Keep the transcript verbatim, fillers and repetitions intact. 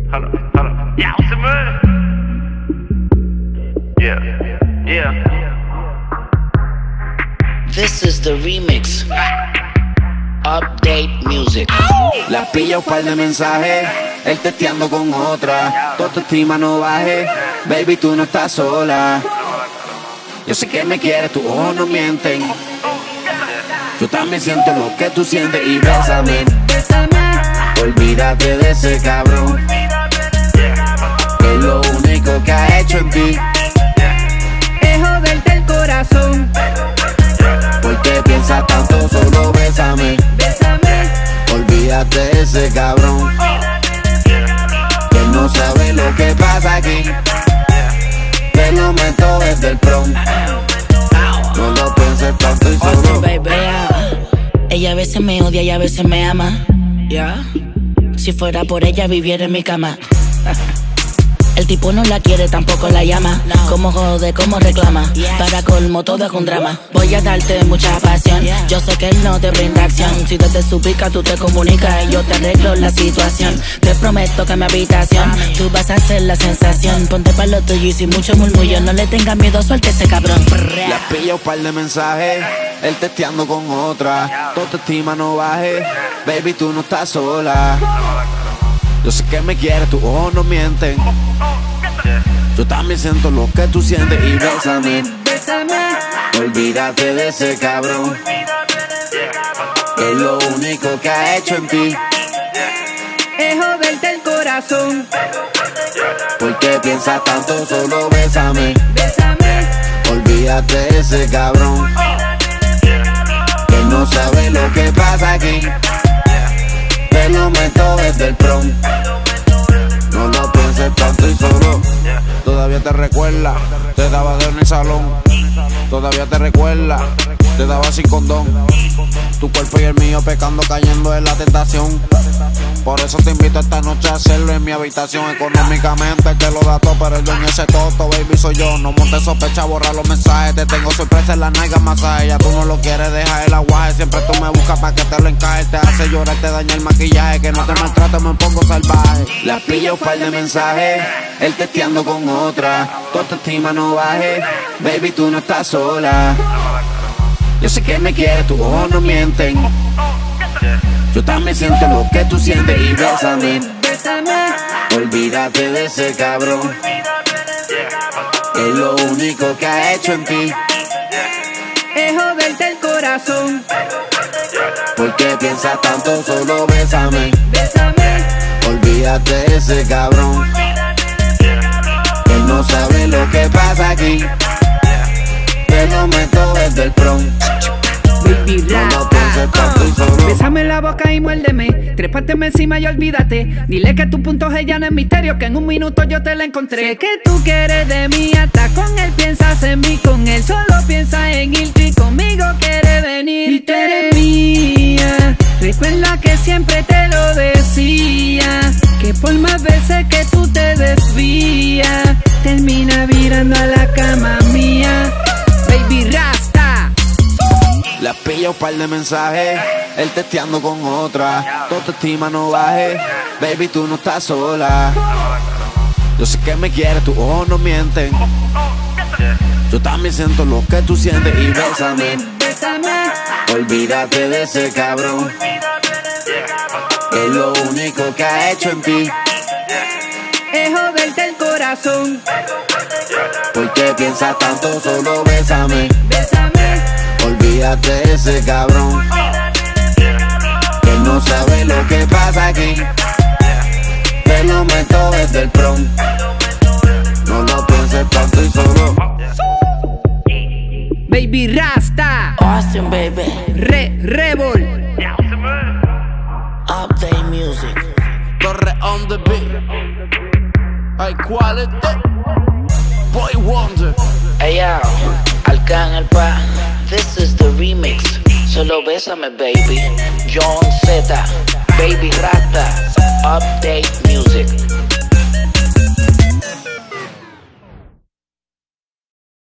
Hold up, hold up. Yeah, what's the move? Yeah, yeah. This is the remix. Update Music. La pilla un par de mensajes, él testeando con otra. Tu autoestima no baje, baby, tú no estás sola. Yo sé que me quieres, tus ojos no mienten. Yo también siento lo que tú sientes y bésame, bésame. Olvídate de ese cabrón, que es lo único que ha hecho en ti es joderte el corazón. ¿Por qué piensas tanto? Solo bésame, bésame. Olvídate de ese cabrón, que no sabe lo que pasa aquí. Te lo meto desde el prom. No lo pienses tanto y solo baby, ella a veces me odia y a veces me ama. Yeah. Si fuera por ella viviera en mi cama. El tipo no la quiere, tampoco la llama. Como jode, como reclama. Para colmo todo es un drama. Voy a darte mucha pasión. Yo sé que él no te brinda acción. Si te te suplica, tú te comunicas y yo te arreglo la situación. Te prometo que en mi habitación tú vas a ser la sensación. Ponte pa' lo tuyo y sin mucho murmullo. No le tengas miedo, suelte ese cabrón. La pilla un par de mensajes, él testeando con otra. Tu autoestima no baje, baby, tú no estás sola. Yo sé que me quieres, tus ojos no mienten. Yo también siento lo que tú sientes y bésame, Bésame. Olvídate de ese cabrón, que es lo único que ha hecho en ti Es joderte el corazón. ¿Por qué piensas tanto? Solo bésame, Bésame. Olvídate de ese cabrón, que no sabe lo que pasa aquí. Te lo meto desde el prom. No lo pienses tanto y solo. Todavía te recuerda, te daba de en el salón. Todavía te recuerda, te daba sin condón. Tu cuerpo y el mío pecando, cayendo en la tentación. Por eso te invito esta noche a hacerlo en mi habitación. Económicamente te lo da todo, pero el dueño ese toto, baby, soy yo. No montes sospecha, borra los mensajes. Te tengo sorpresa en la nalga, masaje. Ya tú no lo quieres dejar el aguaje. Siempre tú me buscas pa' que te lo encaje. Te hace llorar, te daña el maquillaje. Que no te maltrato, me pongo salvaje. La pilla un par de mensajes, él testeando con otra. Tu autoestima no baje, baby, tú no estás sola. Yo sé que me quieres, tus ojos no mienten. Yo también siento lo que tú sientes y bésame, Bésame. Olvídate de ese cabrón, que es lo único que ha hecho en ti Es joderte el corazón. ¿Por qué piensas tanto? Solo bésame, Bésame. Olvídate de ese cabrón, que no sabe lo que pasa aquí. Te lo meto desde el prom. Baby No lo rata, pienses tanto y solo. bésame la boca y muérdeme. Trépateme encima y olvídate. Dile que tu punto es ya no es misterio, que en un minuto yo te la encontré. Sé que tú quieres de mí, hasta con él piensas en mí. Con él solo piensa en irte y conmigo quiere venir. Y tú eres mía. Recuerda que siempre te lo decía, que por más veces que tú te desvías, termina virando a la cama mía. Baby Rasta. La pilla un par de mensajes, él testeando con otra. Tu autoestima no baje, baby, tú no estás sola. Yo sé que me quieres, tus ojos no mienten. Yo también siento lo que tú sientes y bésame, Bésame. Olvídate de ese cabrón, que es lo único que ha hecho en ti Es joderte el corazón. ¿Por qué piensas tanto? Solo bésame, Bésame. Olvídate de ese cabrón, que no sabe lo que pasa aquí. Te lo meto desde el prom. No lo pienses tanto y solo. Baby Rasta. Austin, baby. Re, Rebol. Update Music. Torre on the beat. High quality. Boy Wonder. Hey yo, Arcángel pa. This is the remix. Solo bésame, baby. John Z. Baby Rata. Update Music.